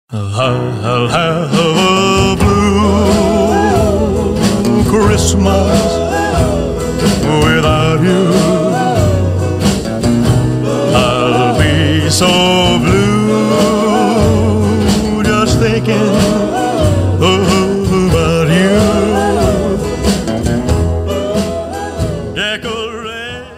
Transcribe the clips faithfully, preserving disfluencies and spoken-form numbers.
I'll have a blue Christmas without you. I'll be so blue just thinking about you. Decorate.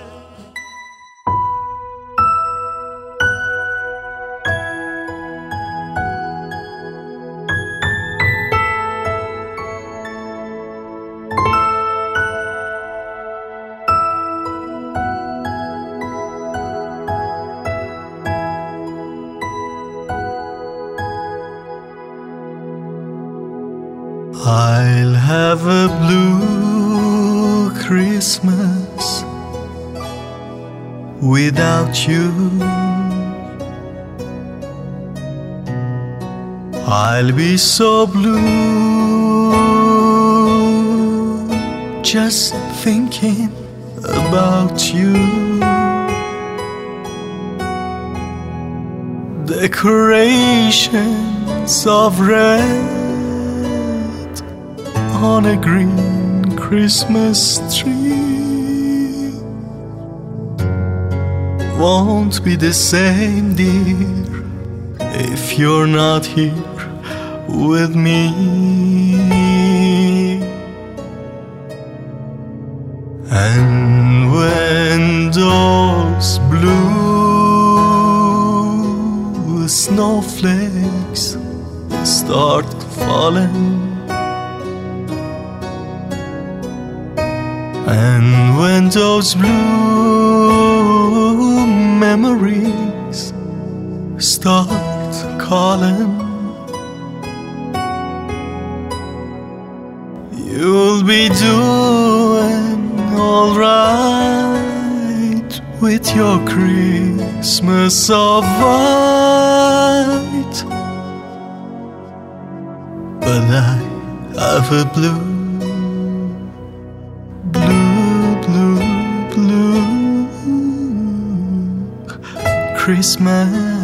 I'll have a blue Christmas without you. I'll be so blue just thinking about you. Decorations of red on a green Christmas tree won't be the same, dear, if you're not here with me. And when those blue snowflakes start falling, and when those blue memories start calling, you'll be doing all right with your Christmas of white. But I have a blue Christmas.